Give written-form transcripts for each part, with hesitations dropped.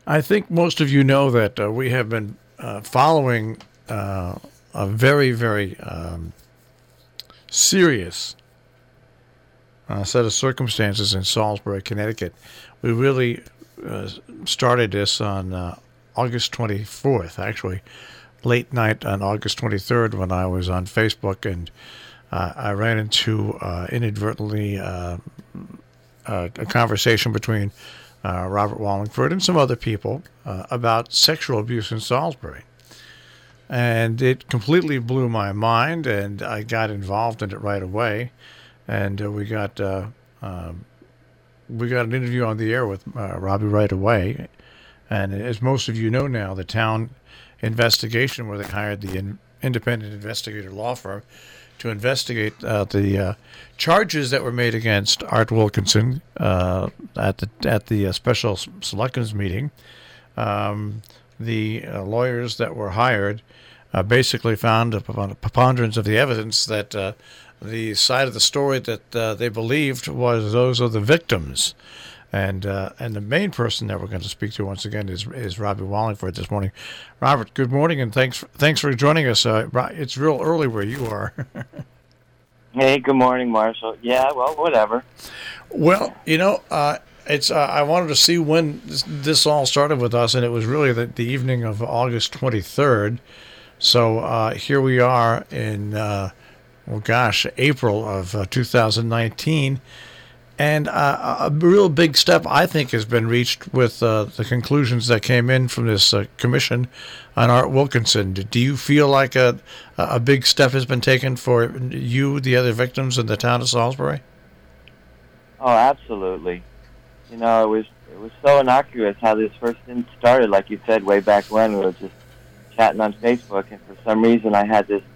I think most of you know that we have been following a very, very serious set of circumstances in Salisbury, Connecticut. We really started this on August 24th, actually, late night on August 23rd when I was on Facebook, and I ran into inadvertently a conversation between Robert Wallingford and some other people about sexual abuse in Salisbury. And it completely blew my mind, and I got involved in it right away. And we got an interview on the air with Robbie right away. And as most of you know now, the town investigation, where they hired the independent investigator law firm to investigate the charges that were made against Art Wilkinson at the special selectmen's meeting. The lawyers that were hired basically found, upon a preponderance of the evidence, that the side of the story that they believed was those of the victims. And the main person that we're going to speak to once again is Robbie Wallingford this morning. Robert, good morning, and thanks for joining us. It's real early where you are. Hey, good morning, Marshall. Yeah, well, whatever. Well, it's I wanted to see when this all started with us, and it was really the evening of August 23rd. So here we are in, April of 2019. And a real big step, I think, has been reached with the conclusions that came in from this commission on Art Wilkinson. Do you feel like a big step has been taken for you, the other victims, in the town of Salisbury? Oh, absolutely. It was so innocuous how this first thing started, like you said, way back when we were just chatting on Facebook, and for some reason I had this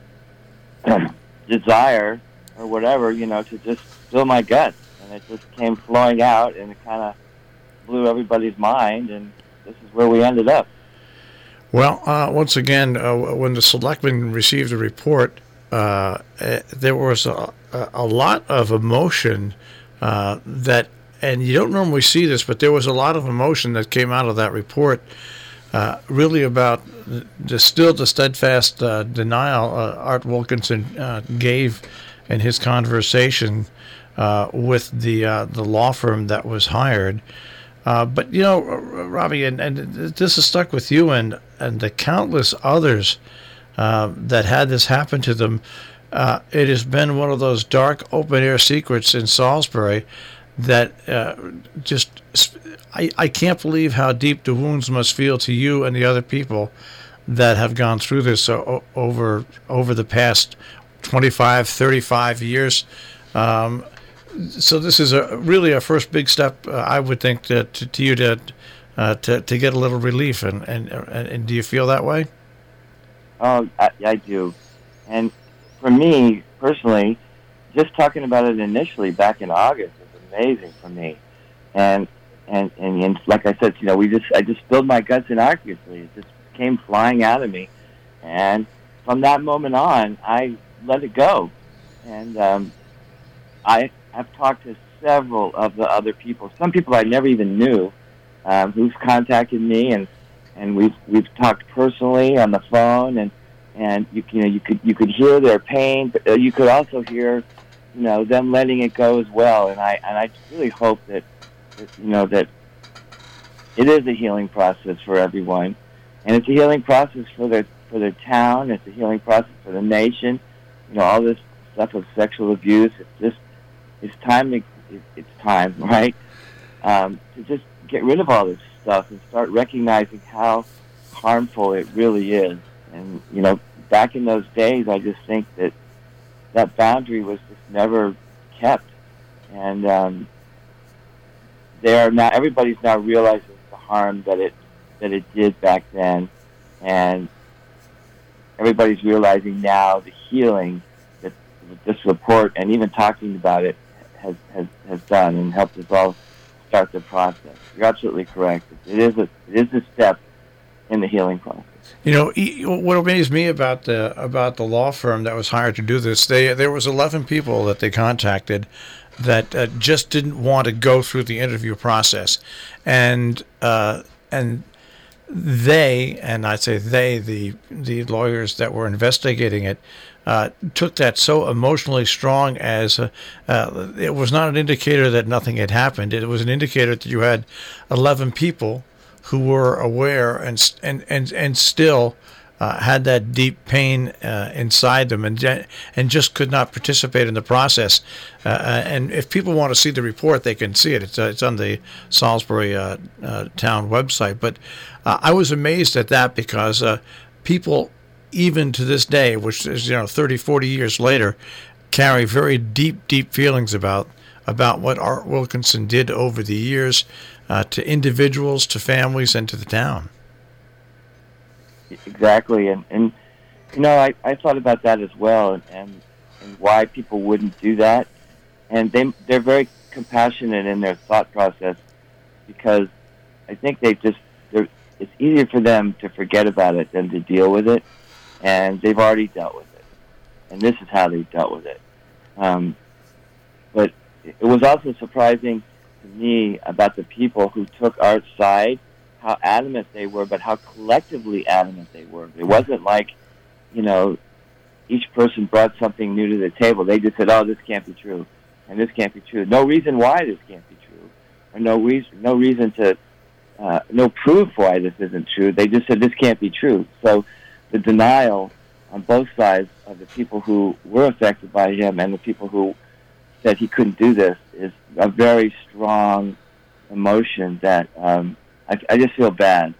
desire or whatever, to just spill my guts. And it just came flowing out, and it kind of blew everybody's mind, and this is where we ended up. Well, once again, when the selectmen received the report, there was a lot of emotion that, and you don't normally see this, but there was a lot of emotion that came out of that report, really about the steadfast denial Art Wilkinson gave in his conversation with the law firm that was hired. But, Robbie, and this has stuck with you and the countless others that had this happen to them. It has been one of those dark open-air secrets in Salisbury that I can't believe how deep the wounds must feel to you and the other people that have gone through this over the past 25, 35 years. So this is really a first big step, I would think, to you to get a little relief. And do you feel that way? Oh, I do. And for me personally, just talking about it initially back in August was amazing for me. And like I said, I just spilled my guts innocuously. It just came flying out of me, and from that moment on, I let it go. And I've talked to several of the other people, some people I never even knew, who've contacted me, and we've talked personally on the phone, and you could hear their pain, but you could also hear them letting it go as well. And I really hope that it is a healing process for everyone, and it's a healing process for their town. It's a healing process for the nation. All this stuff of sexual abuse. It's time, right? To just get rid of all this stuff and start recognizing how harmful it really is. And, back in those days, I just think that boundary was just never kept. And everybody's now realizing the harm that it did back then. And everybody's realizing now the healing that this report and even talking about it has done and helped us all start the process. You're absolutely correct. It is a step in the healing process. What amazed me about the law firm that was hired to do this, there was 11 people that they contacted that just didn't want to go through the interview process, and they, and I say they, the lawyers that were investigating it, took that so emotionally strong as it was not an indicator that nothing had happened. It was an indicator that you had 11 people who were aware and still had that deep pain inside them and just could not participate in the process. And if people want to see the report, they can see it. It's on the Salisbury town website. But I was amazed at that because people, even to this day, which is 30, 40 years later, carry very deep feelings about what Art Wilkinson did over the years to individuals, to families, and to the town. Exactly, and I thought about that as well, and why people wouldn't do that, and they're very compassionate in their thought process, because I think it's easier for them to forget about it than to deal with it, and they've already dealt with it, and this is how they dealt with it. But it was also surprising to me about the people who took Art's side, how adamant they were, but how collectively adamant they were. It wasn't like, each person brought something new to the table. They just said, "Oh, this can't be true, and this can't be true." No reason why this can't be true, or no reason to, no proof why this isn't true. They just said this can't be true. So the denial on both sides of the people who were affected by him and the people who said he couldn't do this is a very strong emotion that I just feel bad.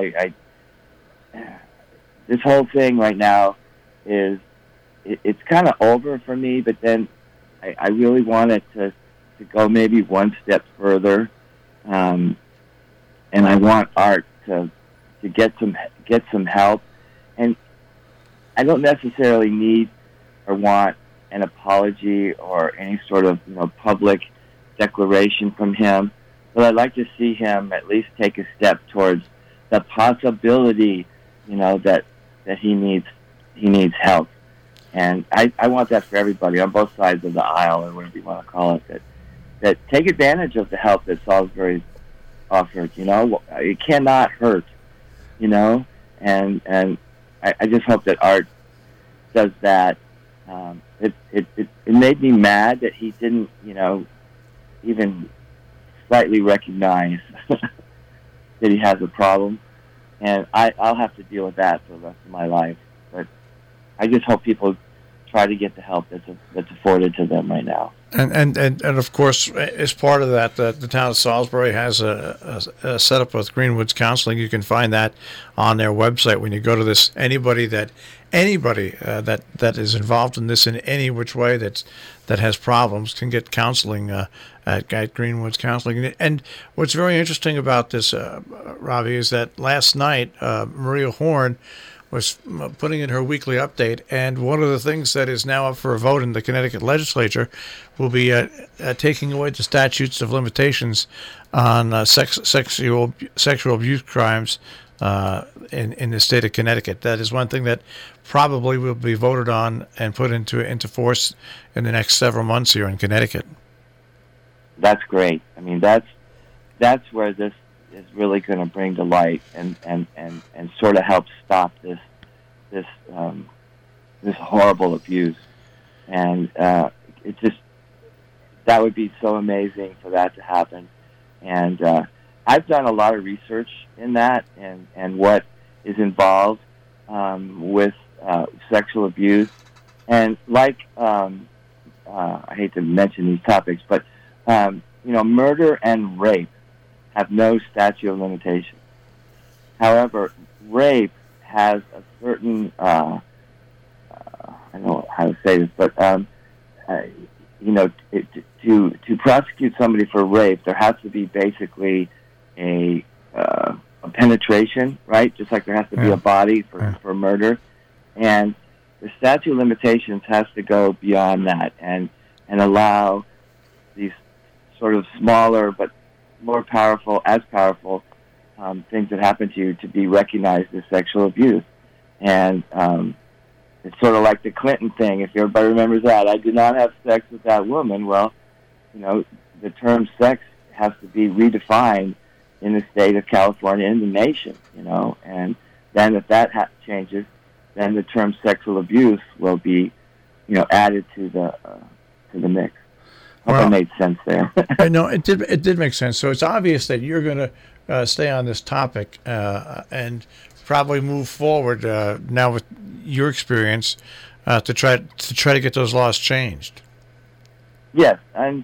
This whole thing right now it's kind of over for me, but then I really want it to go maybe one step further, and I want Art to get some help, and I don't necessarily need or want an apology or any sort of public declaration from him. But I'd like to see him at least take a step towards the possibility, that he needs help. And I want that for everybody on both sides of the aisle, or whatever you want to call it, that take advantage of the help that Salisbury's offered. It cannot hurt, and I just hope that Art does that. It made me mad that he didn't, even slightly recognize that he has a problem, and I'll have to deal with that for the rest of my life. But I just hope people try to get the help that's afforded to them right now. And of course, as part of that, the town of Salisbury has a setup with Greenwoods Counseling. You can find that on their website. When you go to this, anybody that is involved in this in any which way that has problems can get counseling at Greenwoods Counseling. And what's very interesting about this, Ravi, is that last night Maria Horn was putting in her weekly update, and one of the things that is now up for a vote in the Connecticut legislature will be taking away the statutes of limitations on sexual abuse crimes in the state of Connecticut. That is one thing that probably will be voted on and put into force in the next several months here in Connecticut. That's great. I mean, that's where this is really going to bring to light and sort of help stop this horrible abuse. And it just, that would be so amazing for that to happen. And I've done a lot of research in that and what is involved with sexual abuse. And like, I hate to mention these topics, but murder and rape have no statute of limitations. To rape has a certain, I don't know how to say this, but, to prosecute somebody for rape, there has to be basically a penetration, right? Just like there has to be a body for murder. And the statute of limitations has to go beyond that and allow these sort of smaller but more powerful things that happen to you to be recognized as sexual abuse. And it's sort of like the Clinton thing, if everybody remembers that. I did not have sex with that woman. Well, the term sex has to be redefined in the state of California, in the nation, and then if that changes, then the term sexual abuse will be, added to the mix. Hope I made sense there. I know it did. It did make sense. So it's obvious that you're going to stay on this topic and probably move forward now with your experience to try to get those laws changed. Yes, and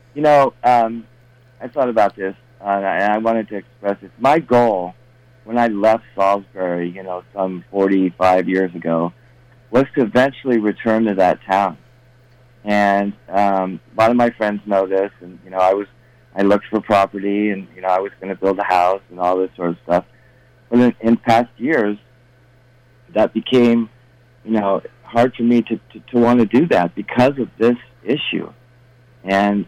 I thought about this, and I wanted to express this. My goal when I left Salisbury, some 45 years ago, was to eventually return to that town. And a lot of my friends know this, and I looked for property, and I was going to build a house and all this sort of stuff. But in past years, that became hard for me to want to do that because of this issue. And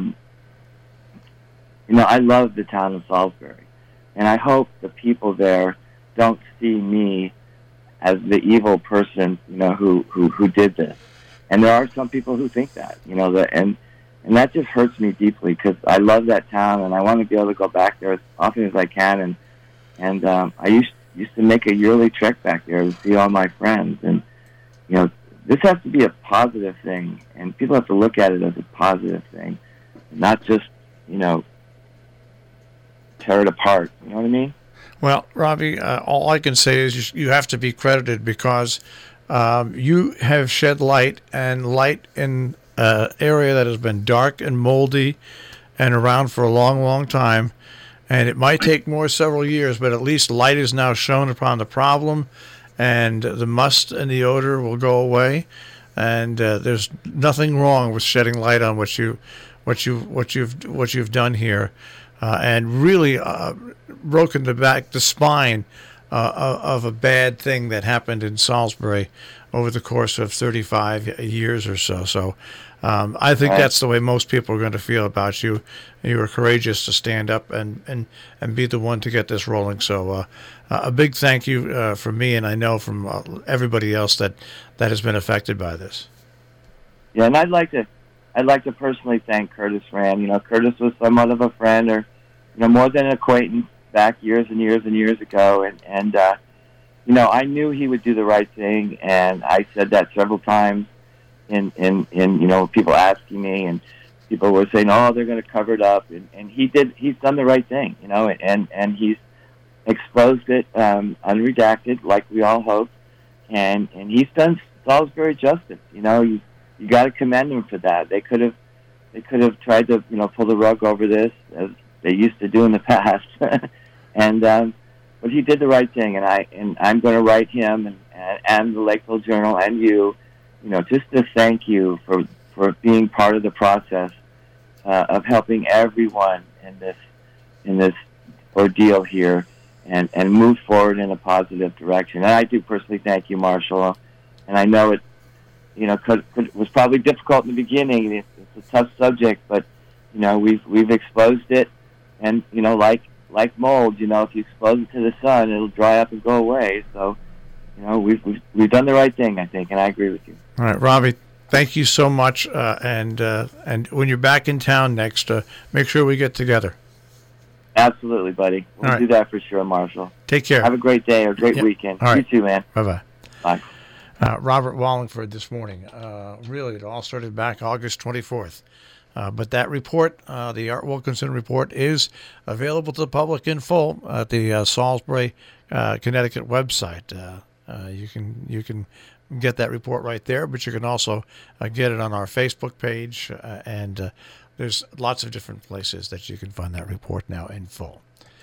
I love the town of Salisbury, and I hope the people there don't see me as the evil person who did this. And there are some people who think that, and that just hurts me deeply because I love that town and I want to be able to go back there as often as I can. And I used to make a yearly trek back there to see all my friends. And this has to be a positive thing, and people have to look at it as a positive thing, not just tear it apart. You know what I mean? Well, Robbie, all I can say is you have to be credited because you have shed light in an area that has been dark and moldy and around for a long, long time. And it might take several years, but at least light is now shown upon the problem, and the must and the odor will go away. And there's nothing wrong with shedding light on what you've done here, and really broken the spine of a bad thing that happened in Salisbury over the course of 35 years or so. So I think that's the way most people are going to feel about you. You were courageous to stand up and be the one to get this rolling. So a big thank you from me, and I know from everybody else that has been affected by this. Yeah, and I'd like to personally thank Curtis Rand. Curtis was somewhat of a friend, or more than an acquaintance back years and years and years ago, and I knew he would do the right thing, and I said that several times in people asking me, and people were saying, oh, they're going to cover it up, and he's done the right thing, and he's exposed it unredacted like we all hoped, and he's done Salisbury justice. You got to commend him for that. They could have tried to pull the rug over this as they used to do in the past, but he did the right thing, and I'm going to write him and the Lakeville Journal and you, just to thank you for being part of the process of helping everyone in this ordeal here, and move forward in a positive direction. And I do personally thank you, Marshall, and I know it. It was probably difficult in the beginning. It's a tough subject, but we've exposed it, and like mold, if you expose it to the sun, it'll dry up and go away. So, we've done the right thing, I think, and I agree with you. All right, Robbie, thank you so much, and when you're back in town next, make sure we get together. Absolutely, buddy. We'll do that for sure, Marshall. Take care. Have a great day or great weekend. All right. You too, man. Bye-bye. Bye. Robert Wallingford this morning. Really, it all started back August 24th. But that report, the Art Wilkinson report, is available to the public in full at the Salisbury, Connecticut website. You can get that report right there, but you can also get it on our Facebook page, and there's lots of different places that you can find that report now in full.